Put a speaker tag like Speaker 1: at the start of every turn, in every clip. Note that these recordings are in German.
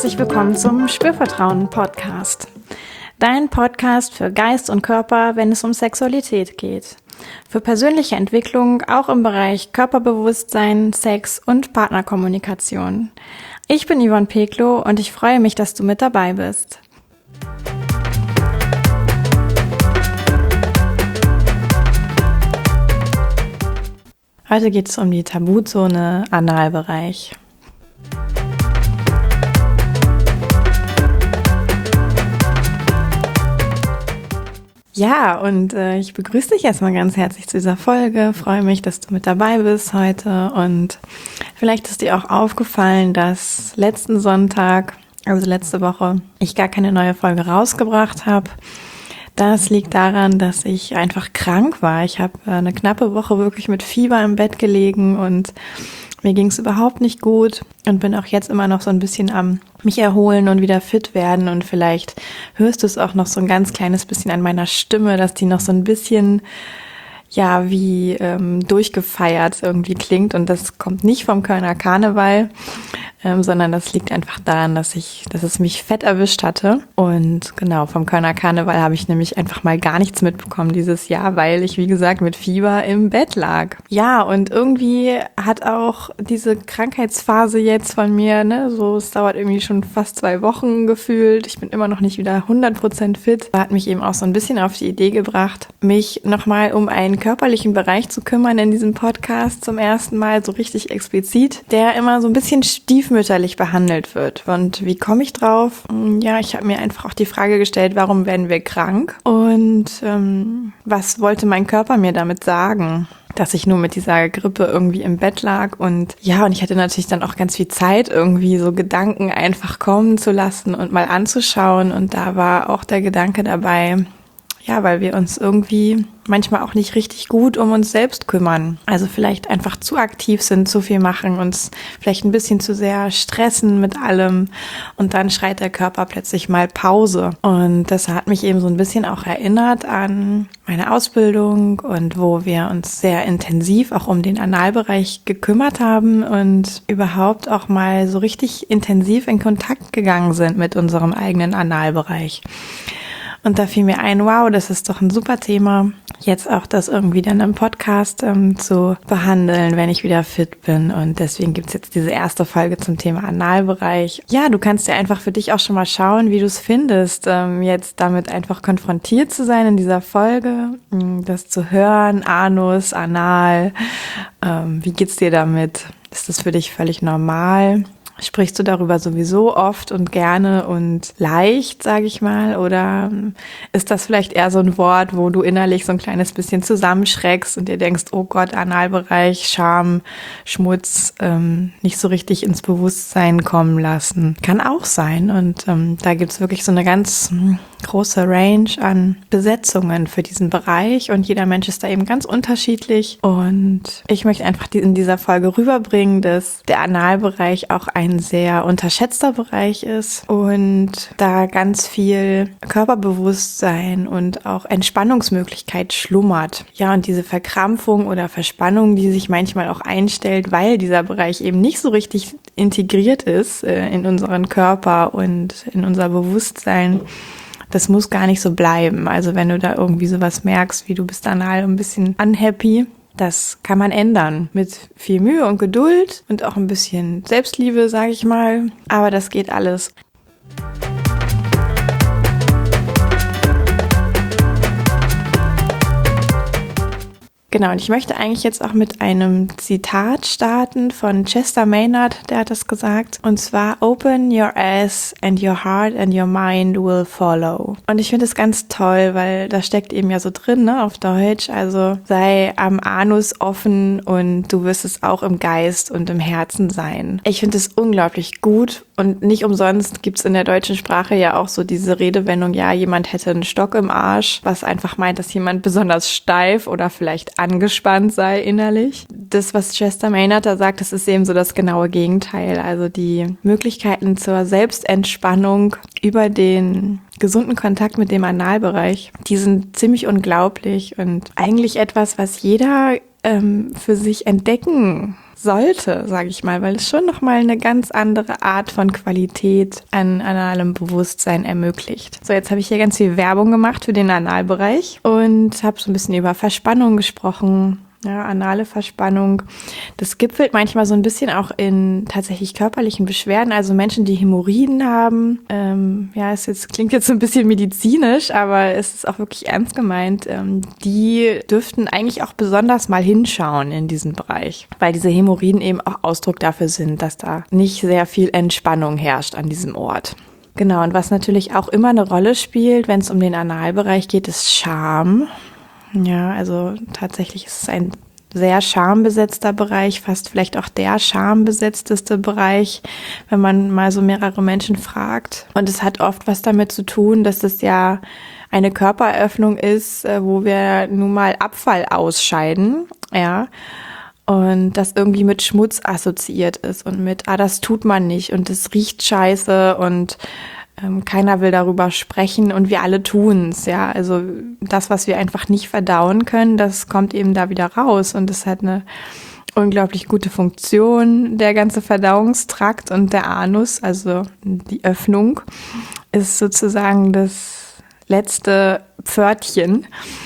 Speaker 1: herzlich willkommen zum Spürvertrauen-Podcast. Dein Podcast für Geist und Körper, wenn es um Sexualität geht. Für persönliche Entwicklung auch im Bereich Körperbewusstsein, Sex und Partnerkommunikation. Ich bin Yvonne Peklo und ich freue mich, dass du mit dabei bist. Heute geht es um die Tabuzone Analbereich. Ja, und ich begrüße dich erstmal ganz herzlich zu dieser Folge. Freue mich, dass du mit dabei bist heute. Und vielleicht ist dir auch aufgefallen, dass letzten Sonntag, also letzte Woche, ich gar keine neue Folge rausgebracht habe. Das liegt daran, dass ich einfach krank war. Ich habe eine knappe Woche wirklich mit Fieber im Bett gelegen und mir ging es überhaupt nicht gut und bin auch jetzt immer noch so ein bisschen am mich erholen und wieder fit werden. Und vielleicht hörst du es auch noch so ein ganz kleines bisschen an meiner Stimme, dass die noch so ein bisschen wie durchgefeiert irgendwie klingt. Und das kommt nicht vom Kölner Karneval, sondern das liegt einfach daran, dass es mich fett erwischt hatte. Und genau, vom Kölner Karneval habe ich nämlich einfach mal gar nichts mitbekommen dieses Jahr, weil ich, wie gesagt, mit Fieber im Bett lag. Ja, und irgendwie hat auch diese Krankheitsphase jetzt von mir, es dauert irgendwie schon fast 2 Wochen gefühlt. Ich bin immer noch nicht wieder 100% fit. Hat mich eben auch so ein bisschen auf die Idee gebracht, mich nochmal um einen körperlichen Bereich zu kümmern in diesem Podcast zum ersten Mal so richtig explizit, der immer so ein bisschen stiefmütterlich behandelt wird. Und wie komme ich drauf? Ja, ich habe mir einfach auch die Frage gestellt, warum werden wir krank? Und was wollte mein Körper mir damit sagen? Dass ich nur mit dieser Grippe irgendwie im Bett lag und ich hatte natürlich dann auch ganz viel Zeit, irgendwie so Gedanken einfach kommen zu lassen und mal anzuschauen. Und da war auch der Gedanke dabei, weil wir uns irgendwie manchmal auch nicht richtig gut um uns selbst kümmern. Also vielleicht einfach zu aktiv sind, zu viel machen, uns vielleicht ein bisschen zu sehr stressen mit allem und dann schreit der Körper plötzlich mal Pause. Und das hat mich eben so ein bisschen auch erinnert an meine Ausbildung und wo wir uns sehr intensiv auch um den Analbereich gekümmert haben und überhaupt auch mal so richtig intensiv in Kontakt gegangen sind mit unserem eigenen Analbereich. Und da fiel mir ein, wow, das ist doch ein super Thema, jetzt auch das irgendwie dann im Podcast zu behandeln, wenn ich wieder fit bin. Und deswegen gibt's jetzt diese erste Folge zum Thema Analbereich. Ja, du kannst ja einfach für dich auch schon mal schauen, wie du es findest, jetzt damit einfach konfrontiert zu sein in dieser Folge, das zu hören, Anus, Anal, wie geht's dir damit? Ist das für dich völlig normal? Sprichst du darüber sowieso oft und gerne und leicht, sage ich mal, oder ist das vielleicht eher so ein Wort, wo du innerlich so ein kleines bisschen zusammenschreckst und dir denkst, oh Gott, Analbereich, Scham, Schmutz, nicht so richtig ins Bewusstsein kommen lassen. Kann auch sein und da gibt's wirklich so eine ganz große Range an Besetzungen für diesen Bereich und jeder Mensch ist da eben ganz unterschiedlich und ich möchte einfach in dieser Folge rüberbringen, dass der Analbereich auch ein sehr unterschätzter Bereich ist und da ganz viel Körperbewusstsein und auch Entspannungsmöglichkeit schlummert. Ja, und diese Verkrampfung oder Verspannung, die sich manchmal auch einstellt, weil dieser Bereich eben nicht so richtig integriert ist in unseren Körper und in unser Bewusstsein, das muss gar nicht so bleiben. Also wenn du da irgendwie sowas merkst, wie du bist anal ein bisschen unhappy, das kann man ändern mit viel Mühe und Geduld und auch ein bisschen Selbstliebe, sage ich mal. Aber das geht alles. Genau, und ich möchte eigentlich jetzt auch mit einem Zitat starten von Chester Maynard, der hat das gesagt. Und zwar, open your ass and your heart and your mind will follow. Und ich finde es ganz toll, weil da steckt eben ja so drin, auf Deutsch. Also sei am Anus offen und du wirst es auch im Geist und im Herzen sein. Ich finde es unglaublich gut und nicht umsonst gibt's in der deutschen Sprache ja auch so diese Redewendung, ja, jemand hätte einen Stock im Arsch, was einfach meint, dass jemand besonders steif oder vielleicht angespannt sei innerlich. Das, was Chester Maynard da sagt, das ist eben so das genaue Gegenteil. Also die Möglichkeiten zur Selbstentspannung über den gesunden Kontakt mit dem Analbereich, die sind ziemlich unglaublich und eigentlich etwas, was jeder für sich entdecken sollte, sage ich mal, weil es schon nochmal eine ganz andere Art von Qualität an analem Bewusstsein ermöglicht. So, jetzt habe ich hier ganz viel Werbung gemacht für den Analbereich und habe so ein bisschen über Verspannung gesprochen. Ja, anale Verspannung. Das gipfelt manchmal so ein bisschen auch in tatsächlich körperlichen Beschwerden. Also Menschen, die Hämorrhoiden haben. Klingt jetzt so ein bisschen medizinisch, aber es ist auch wirklich ernst gemeint. Die dürften eigentlich auch besonders mal hinschauen in diesen Bereich, weil diese Hämorrhoiden eben auch Ausdruck dafür sind, dass da nicht sehr viel Entspannung herrscht an diesem Ort. Genau, und was natürlich auch immer eine Rolle spielt, wenn es um den Analbereich geht, ist Scham. Ja, also tatsächlich ist es ein sehr schambesetzter Bereich, fast vielleicht auch der schambesetzteste Bereich, wenn man mal so mehrere Menschen fragt. Und es hat oft was damit zu tun, dass es ja eine Körperöffnung ist, wo wir nun mal Abfall ausscheiden, ja. Und das irgendwie mit Schmutz assoziiert ist und mit, das tut man nicht und das riecht scheiße und keiner will darüber sprechen und wir alle tun's, ja. Also das, was wir einfach nicht verdauen können, das kommt eben da wieder raus und es hat eine unglaublich gute Funktion. Der ganze Verdauungstrakt und der Anus, also die Öffnung, ist sozusagen das letzte Pförtchen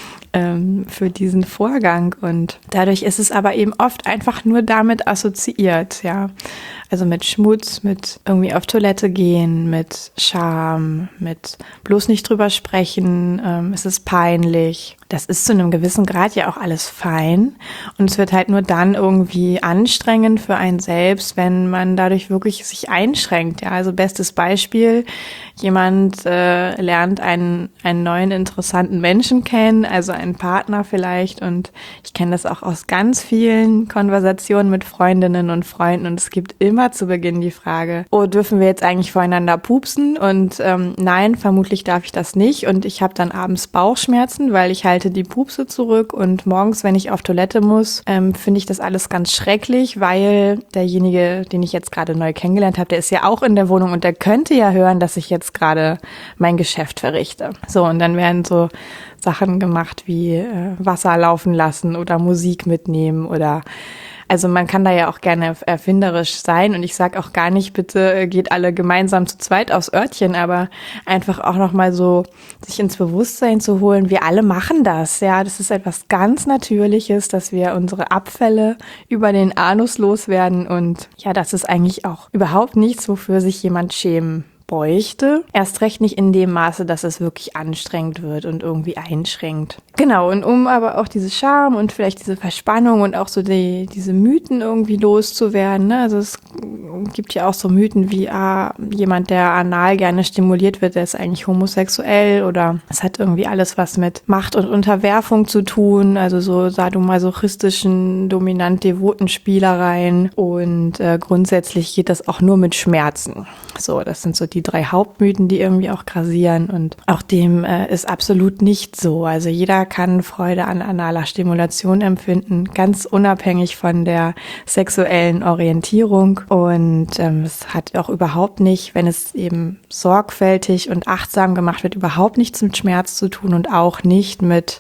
Speaker 1: für diesen Vorgang und dadurch ist es aber eben oft einfach nur damit assoziiert, ja. Also mit Schmutz, mit irgendwie auf Toilette gehen, mit Scham, mit bloß nicht drüber sprechen, es ist peinlich. Das ist zu einem gewissen Grad ja auch alles fein und es wird halt nur dann irgendwie anstrengend für einen selbst, wenn man dadurch wirklich sich einschränkt. Ja, also bestes Beispiel, jemand lernt einen neuen interessanten Menschen kennen, also einen Partner vielleicht und ich kenne das auch aus ganz vielen Konversationen mit Freundinnen und Freunden und es gibt immer zu Beginn die Frage, dürfen wir jetzt eigentlich voreinander pupsen? Und nein, vermutlich darf ich das nicht und ich habe dann abends Bauchschmerzen, weil ich halte die Pupse zurück und morgens, wenn ich auf Toilette muss, finde ich das alles ganz schrecklich, weil derjenige, den ich jetzt gerade neu kennengelernt habe, der ist ja auch in der Wohnung und der könnte ja hören, dass ich jetzt gerade mein Geschäft verrichte. So, und dann werden so Sachen gemacht wie Wasser laufen lassen oder Musik mitnehmen oder also man kann da ja auch gerne erfinderisch sein und ich sage auch gar nicht, bitte geht alle gemeinsam zu zweit aufs Örtchen, aber einfach auch nochmal so sich ins Bewusstsein zu holen, wir alle machen das, ja, das ist etwas ganz Natürliches, dass wir unsere Abfälle über den Anus loswerden und ja, das ist eigentlich auch überhaupt nichts, wofür sich jemand schämen bräuchte. Erst recht nicht in dem Maße, dass es wirklich anstrengend wird und irgendwie einschränkt. Genau, und um aber auch diese Scham und vielleicht diese Verspannung und auch so diese Mythen irgendwie loszuwerden, ne? Also es gibt ja auch so Mythen wie, jemand, der anal gerne stimuliert wird, der ist eigentlich homosexuell oder es hat irgendwie alles was mit Macht und Unterwerfung zu tun, also so sadomasochistischen, dominant-devoten Spielereien und grundsätzlich geht das auch nur mit Schmerzen. So, das sind so die 3 Hauptmythen, die irgendwie auch grassieren und auch dem ist absolut nicht so. Also jeder kann Freude an analer Stimulation empfinden, ganz unabhängig von der sexuellen Orientierung und es hat auch überhaupt nicht, wenn es eben sorgfältig und achtsam gemacht wird, überhaupt nichts mit Schmerz zu tun und auch nicht mit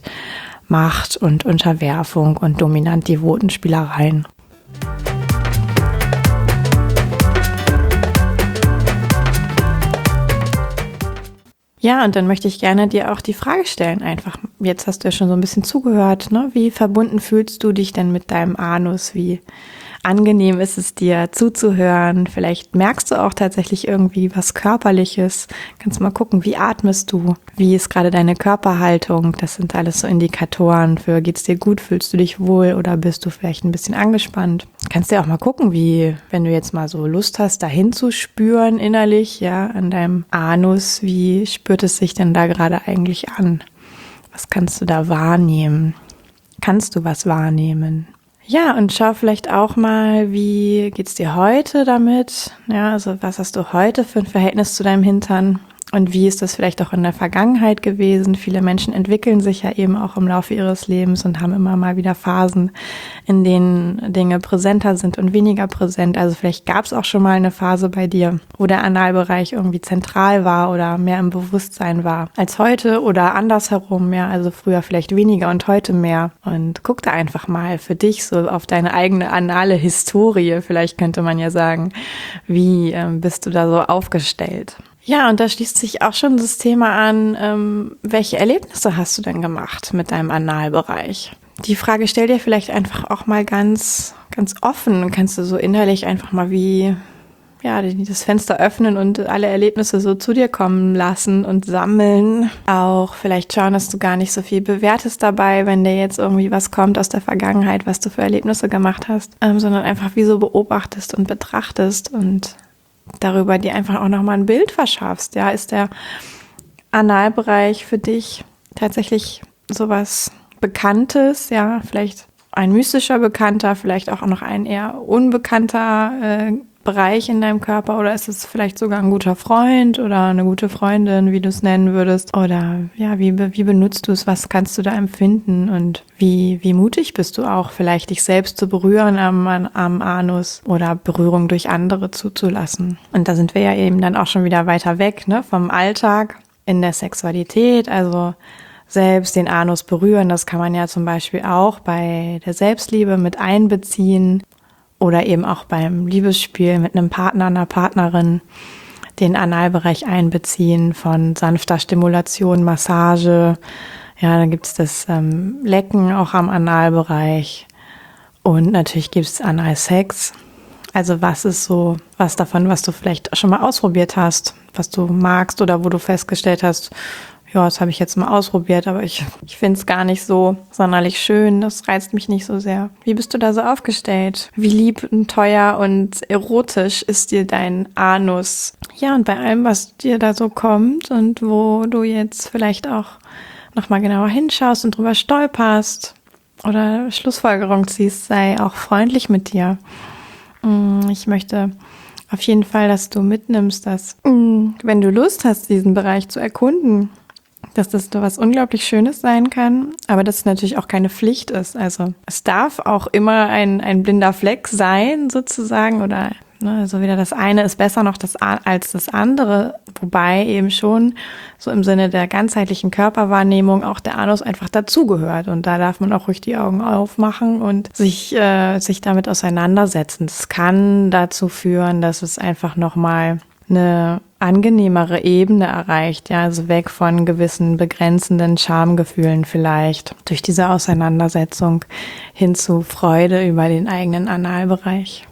Speaker 1: Macht und Unterwerfung und dominant-devoten Spielereien. Ja, und dann möchte ich gerne dir auch die Frage stellen, einfach, jetzt hast du ja schon so ein bisschen zugehört, ne? Wie verbunden fühlst du dich denn mit deinem Anus? Wie angenehm ist es dir zuzuhören? Vielleicht merkst du auch tatsächlich irgendwie was Körperliches. Kannst mal gucken, wie atmest du? Wie ist gerade deine Körperhaltung? Das sind alles so Indikatoren für, geht's dir gut? Fühlst du dich wohl oder bist du vielleicht ein bisschen angespannt? Kannst dir auch mal gucken, wie, wenn du jetzt mal so Lust hast, dahin zu spüren innerlich, ja, an deinem Anus, wie spürt es sich denn da gerade eigentlich an? Was kannst du da wahrnehmen? Kannst du was wahrnehmen? Ja, und schau vielleicht auch mal, wie geht's dir heute damit? Ja, also was hast du heute für ein Verhältnis zu deinem Hintern? Und wie ist das vielleicht auch in der Vergangenheit gewesen? Viele Menschen entwickeln sich ja eben auch im Laufe ihres Lebens und haben immer mal wieder Phasen, in denen Dinge präsenter sind und weniger präsent. Also vielleicht gab es auch schon mal eine Phase bei dir, wo der Analbereich irgendwie zentral war oder mehr im Bewusstsein war als heute oder andersherum, ja, also früher vielleicht weniger und heute mehr. Und guck da einfach mal für dich so auf deine eigene anale Historie, vielleicht könnte man ja sagen, wie bist du da so aufgestellt? Ja, und da schließt sich auch schon das Thema an, welche Erlebnisse hast du denn gemacht mit deinem Analbereich? Die Frage stell dir vielleicht einfach auch mal ganz, ganz offen und kannst du so innerlich einfach mal das Fenster öffnen und alle Erlebnisse so zu dir kommen lassen und sammeln. Auch vielleicht schauen, dass du gar nicht so viel bewertest dabei, wenn dir jetzt irgendwie was kommt aus der Vergangenheit, was du für Erlebnisse gemacht hast, sondern einfach wie so beobachtest und betrachtest und darüber dir einfach auch nochmal ein Bild verschaffst. Ja, ist der Analbereich für dich tatsächlich sowas Bekanntes? Ja, vielleicht ein mystischer Bekannter, vielleicht auch noch ein eher unbekannter Bereich in deinem Körper, oder ist es vielleicht sogar ein guter Freund oder eine gute Freundin, wie du es nennen würdest? Oder ja, wie benutzt du es? Was kannst du da empfinden? Und wie mutig bist du auch, vielleicht dich selbst zu berühren am Anus oder Berührung durch andere zuzulassen? Und da sind wir ja eben dann auch schon wieder weiter weg, ne, vom Alltag in der Sexualität, also selbst den Anus berühren, das kann man ja zum Beispiel auch bei der Selbstliebe mit einbeziehen. Oder eben auch beim Liebesspiel mit einem Partner, einer Partnerin, den Analbereich einbeziehen von sanfter Stimulation, Massage. Ja, dann gibt's das Lecken auch am Analbereich. Und natürlich gibt's Analsex. Also was davon, was du vielleicht schon mal ausprobiert hast, was du magst oder wo du festgestellt hast, ja, das habe ich jetzt mal ausprobiert, aber ich finde es gar nicht so sonderlich schön. Das reizt mich nicht so sehr. Wie bist du da so aufgestellt? Wie lieb und teuer und erotisch ist dir dein Anus? Ja, und bei allem, was dir da so kommt und wo du jetzt vielleicht auch nochmal genauer hinschaust und drüber stolperst oder Schlussfolgerung ziehst, sei auch freundlich mit dir. Ich möchte auf jeden Fall, dass du mitnimmst, dass, wenn du Lust hast, diesen Bereich zu erkunden, dass das was unglaublich Schönes sein kann, aber dass es natürlich auch keine Pflicht ist. Also es darf auch immer ein blinder Fleck sein, sozusagen, oder so wieder das eine ist besser noch als das andere, wobei eben schon so im Sinne der ganzheitlichen Körperwahrnehmung auch der Anus einfach dazugehört. Und da darf man auch ruhig die Augen aufmachen und sich damit auseinandersetzen. Das kann dazu führen, dass es einfach nochmal eine angenehmere Ebene erreicht, ja, also weg von gewissen begrenzenden Schamgefühlen vielleicht durch diese Auseinandersetzung hin zu Freude über den eigenen Analbereich.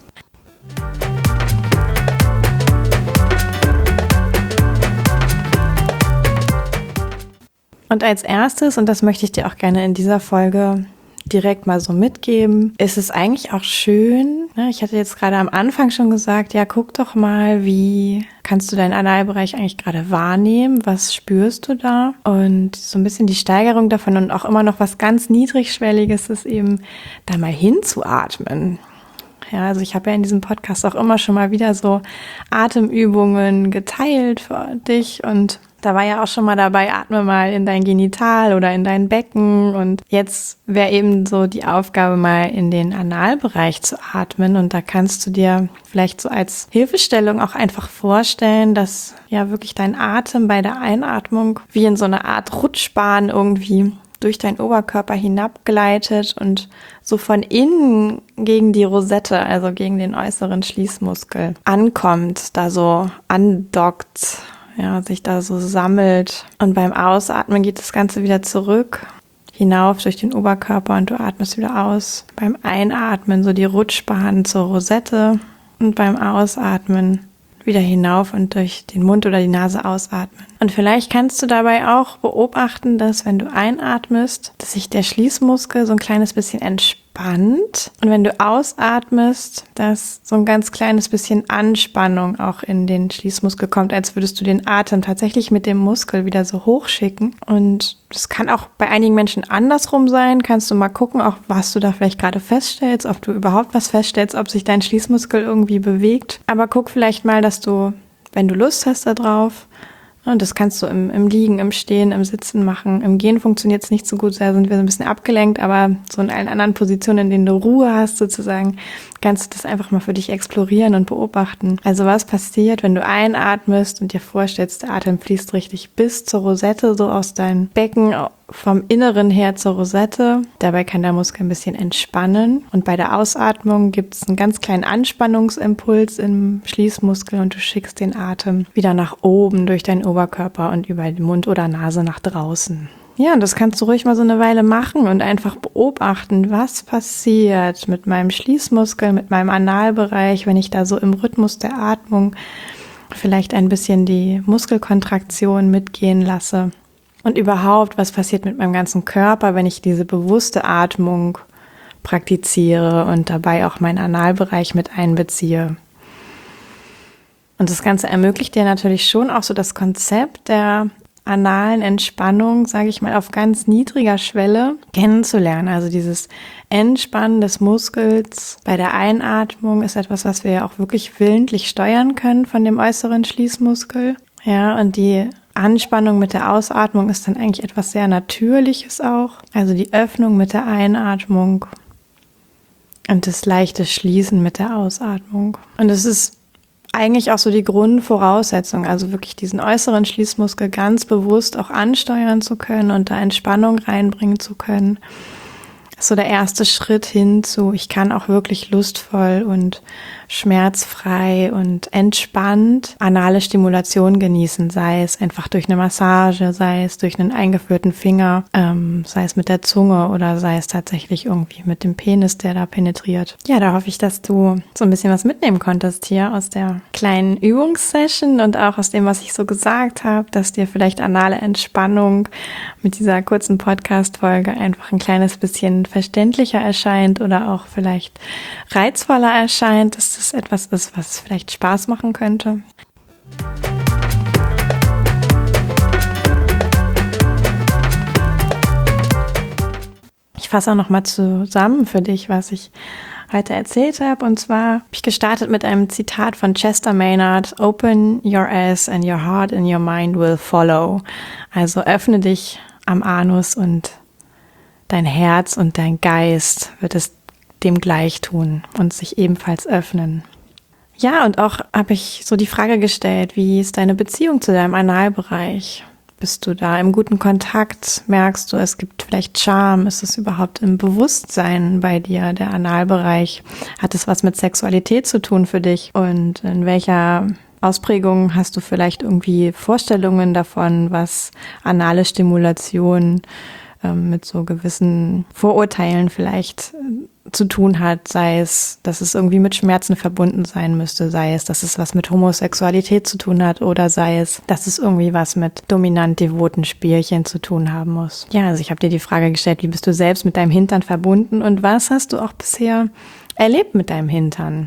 Speaker 1: Und als erstes, und das möchte ich dir auch gerne in dieser Folge direkt mal so mitgeben, ist es eigentlich auch schön, ne? Ich hatte jetzt gerade am Anfang schon gesagt, ja, guck doch mal, wie kannst du deinen Analbereich eigentlich gerade wahrnehmen, was spürst du da? Und so ein bisschen die Steigerung davon und auch immer noch was ganz Niedrigschwelliges ist eben, da mal hinzuatmen. Ja, also ich habe ja in diesem Podcast auch immer schon mal wieder so Atemübungen geteilt für dich und da war ja auch schon mal dabei, atme mal in dein Genital oder in dein Becken und jetzt wäre eben so die Aufgabe, mal in den Analbereich zu atmen und da kannst du dir vielleicht so als Hilfestellung auch einfach vorstellen, dass ja wirklich dein Atem bei der Einatmung wie in so eine Art Rutschbahn irgendwie durch deinen Oberkörper hinabgleitet und so von innen gegen die Rosette, also gegen den äußeren Schließmuskel ankommt, da so andockt, ja, sich da so sammelt. Und beim Ausatmen geht das Ganze wieder zurück, hinauf durch den Oberkörper und du atmest wieder aus. Beim Einatmen so die Rutschbahn zur Rosette und beim Ausatmen wieder hinauf und durch den Mund oder die Nase ausatmen. Und vielleicht kannst du dabei auch beobachten, dass wenn du einatmest, dass sich der Schließmuskel so ein kleines bisschen entspannt. Und wenn du ausatmest, dass so ein ganz kleines bisschen Anspannung auch in den Schließmuskel kommt, als würdest du den Atem tatsächlich mit dem Muskel wieder so hochschicken. Und das kann auch bei einigen Menschen andersrum sein. Kannst du mal gucken, auch was du da vielleicht gerade feststellst, ob du überhaupt was feststellst, ob sich dein Schließmuskel irgendwie bewegt. Aber guck vielleicht mal, dass du, wenn du Lust hast darauf, Und das kannst du im Liegen, im Stehen, im Sitzen machen. Im Gehen funktioniert es nicht so gut, da sind wir so ein bisschen abgelenkt, aber so in allen anderen Positionen, in denen du Ruhe hast sozusagen, kannst du das einfach mal für dich explorieren und beobachten. Also was passiert, wenn du einatmest und dir vorstellst, der Atem fließt richtig bis zur Rosette, so aus deinem Becken, vom Inneren her zur Rosette. Dabei kann der Muskel ein bisschen entspannen. Und bei der Ausatmung gibt es einen ganz kleinen Anspannungsimpuls im Schließmuskel und du schickst den Atem wieder nach oben durch deinen Oberkörper und über den Mund oder Nase nach draußen. Ja, und das kannst du ruhig mal so eine Weile machen und einfach beobachten, was passiert mit meinem Schließmuskel, mit meinem Analbereich, wenn ich da so im Rhythmus der Atmung vielleicht ein bisschen die Muskelkontraktion mitgehen lasse. Und überhaupt, was passiert mit meinem ganzen Körper, wenn ich diese bewusste Atmung praktiziere und dabei auch meinen Analbereich mit einbeziehe. Und das Ganze ermöglicht dir natürlich schon auch so das Konzept der analen Entspannung, sage ich mal, auf ganz niedriger Schwelle kennenzulernen. Also dieses Entspannen des Muskels bei der Einatmung ist etwas, was wir ja auch wirklich willentlich steuern können von dem äußeren Schließmuskel. Ja, und die Anspannung mit der Ausatmung ist dann eigentlich etwas sehr Natürliches auch. Also die Öffnung mit der Einatmung und das leichte Schließen mit der Ausatmung. Und es ist eigentlich auch so die Grundvoraussetzung, also wirklich diesen äußeren Schließmuskel ganz bewusst auch ansteuern zu können und da Entspannung reinbringen zu können. Das ist so der erste Schritt hin zu, ich kann auch wirklich lustvoll und schmerzfrei und entspannt anale Stimulation genießen, sei es einfach durch eine Massage, sei es durch einen eingeführten Finger, sei es mit der Zunge oder sei es tatsächlich irgendwie mit dem Penis, der da penetriert. Ja, da hoffe ich, dass du so ein bisschen was mitnehmen konntest hier aus der kleinen Übungssession und auch aus dem, was ich so gesagt habe, dass dir vielleicht anale Entspannung mit dieser kurzen Podcast-Folge einfach ein kleines bisschen verständlicher erscheint oder auch vielleicht reizvoller erscheint, dass das etwas ist, was vielleicht Spaß machen könnte. Ich fasse auch nochmal zusammen für dich, was ich heute erzählt habe. Und zwar habe ich gestartet mit einem Zitat von Chester Maynard: Open your ass and your heart and your mind will follow. Also öffne dich am Anus und dein Herz und dein Geist wird es dem gleich tun und sich ebenfalls öffnen. Ja, und auch habe ich so die Frage gestellt, wie ist deine Beziehung zu deinem Analbereich? Bist du da im guten Kontakt? Merkst du, es gibt vielleicht Scham? Ist es überhaupt im Bewusstsein bei dir, der Analbereich? Hat es was mit Sexualität zu tun für dich? Und in welcher Ausprägung hast du vielleicht irgendwie Vorstellungen davon, was anale Stimulation mit so gewissen Vorurteilen vielleicht zu tun hat, sei es, dass es irgendwie mit Schmerzen verbunden sein müsste, sei es, dass es was mit Homosexualität zu tun hat oder sei es, dass es irgendwie was mit dominant-devoten Spielchen zu tun haben muss. Ja, also ich habe dir die Frage gestellt, wie bist du selbst mit deinem Hintern verbunden und was hast du auch bisher erlebt mit deinem Hintern?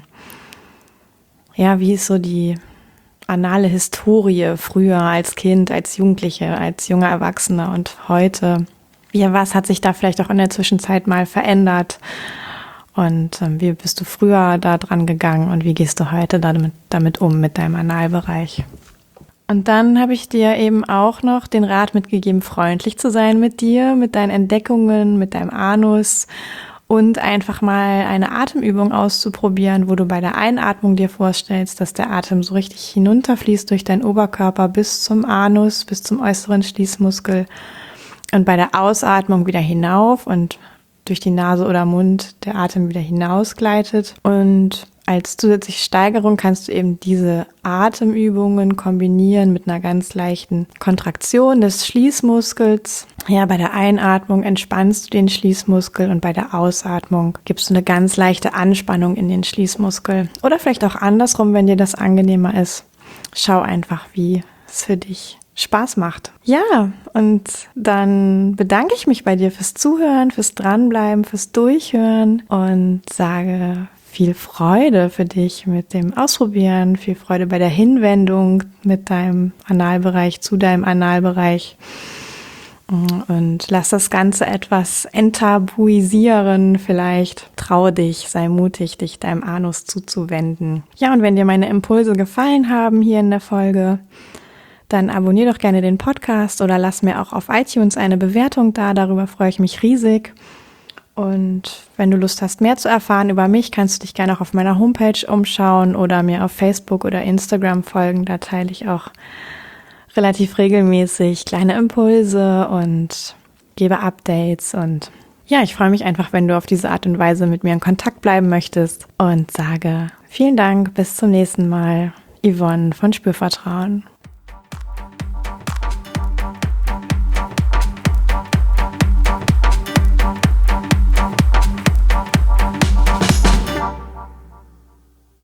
Speaker 1: Ja, wie ist so die anale Historie früher als Kind, als Jugendliche, als junger Erwachsener und heute? Ja, was hat sich da vielleicht auch in der Zwischenzeit mal verändert? Und wie bist du früher da dran gegangen und wie gehst du heute damit um mit deinem Analbereich? Und dann habe ich dir eben auch noch den Rat mitgegeben, freundlich zu sein mit dir, mit deinen Entdeckungen, mit deinem Anus und einfach mal eine Atemübung auszuprobieren, wo du bei der Einatmung dir vorstellst, dass der Atem so richtig hinunterfließt durch deinen Oberkörper bis zum Anus, bis zum äußeren Schließmuskel. Und bei der Ausatmung wieder hinauf und durch die Nase oder Mund der Atem wieder hinausgleitet. Und als zusätzliche Steigerung kannst du eben diese Atemübungen kombinieren mit einer ganz leichten Kontraktion des Schließmuskels. Ja, bei der Einatmung entspannst du den Schließmuskel und bei der Ausatmung gibst du eine ganz leichte Anspannung in den Schließmuskel. Oder vielleicht auch andersrum, wenn dir das angenehmer ist. Schau einfach, wie es für dich Spaß macht. Ja, und dann bedanke ich mich bei dir fürs Zuhören, fürs Dranbleiben, fürs Durchhören und sage viel Freude für dich mit dem Ausprobieren, viel Freude bei der Hinwendung mit deinem Analbereich zu deinem Analbereich und lass das Ganze etwas enttabuisieren vielleicht. Traue dich, sei mutig, dich deinem Anus zuzuwenden. Ja, und wenn dir meine Impulse gefallen haben hier in der Folge, dann abonniere doch gerne den Podcast oder lass mir auch auf iTunes eine Bewertung da. Darüber freue ich mich riesig. Und wenn du Lust hast, mehr zu erfahren über mich, kannst du dich gerne auch auf meiner Homepage umschauen oder mir auf Facebook oder Instagram folgen. Da teile ich auch relativ regelmäßig kleine Impulse und gebe Updates. Und ja, ich freue mich einfach, wenn du auf diese Art und Weise mit mir in Kontakt bleiben möchtest und sage vielen Dank, bis zum nächsten Mal. Yvonne von Spürvertrauen.